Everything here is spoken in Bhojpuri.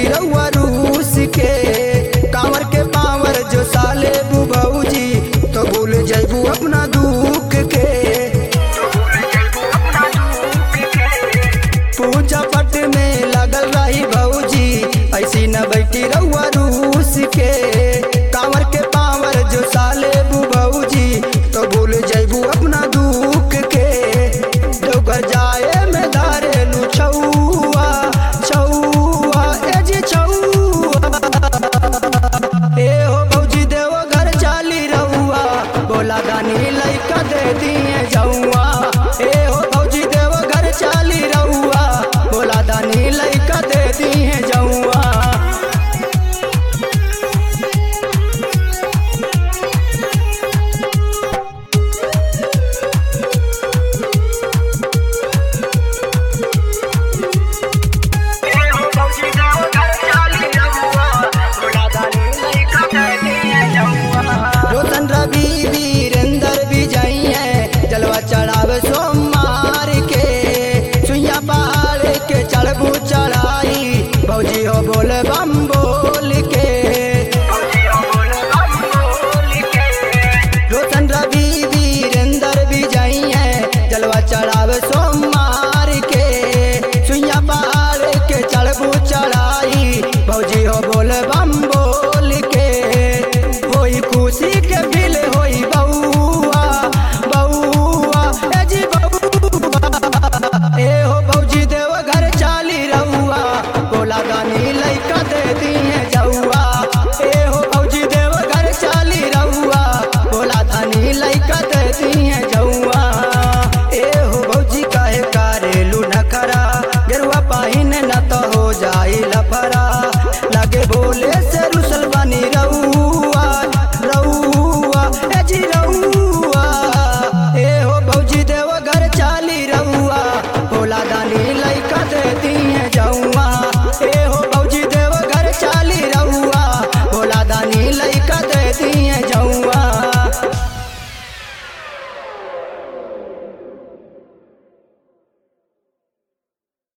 बैठी रहुआ रूस के। कांवर के पावर जो साले भौजी तो भूल जैबू अपना दुख के। पूजा पट में लगल रही भौजी ऐसी न बैठी रहुआ रूस के। कांवर के पावर जो साले भौजी तो भूल जैबू अपना दुख के। देवघर जाए में धारेलू छौआ छौआ ए जी छौआ। ए हो भौजी देवघर चाली रहुआ बोला दानी लइका दे दिए जौआ। ए हो भौजी देवघर चाली रहुआ बोला दानी लइका दे दिए जौआ। रोशन रवि वीरेंद्र भी जाई है जलवा चढ़ावे सोमवार के। सुइया पहाड़ के चढ़बू चढ़ाई भौजी हो बोल बम बोल के। रोशन रवि वीरेंद्र भी जाई है जलवा चढ़ावे सोमवार के। सुइया पहाड़ के चढ़बू चढ़ाई भौजी हो बोल बम बोल के। होई खुशी के बिल होई बउआ बउआ ए जी बउआ। ए हो भौजी देवघर चाली रहुआ बोला दानी लइका दे दिए जौआ। ए हो भौजी देवघर चाली रहुआ बोला दानी लइका दे दिए जौआ। ए हो भौजी काहे कारेलू नखरा गेरुआ पाहिन न तो हो जाई।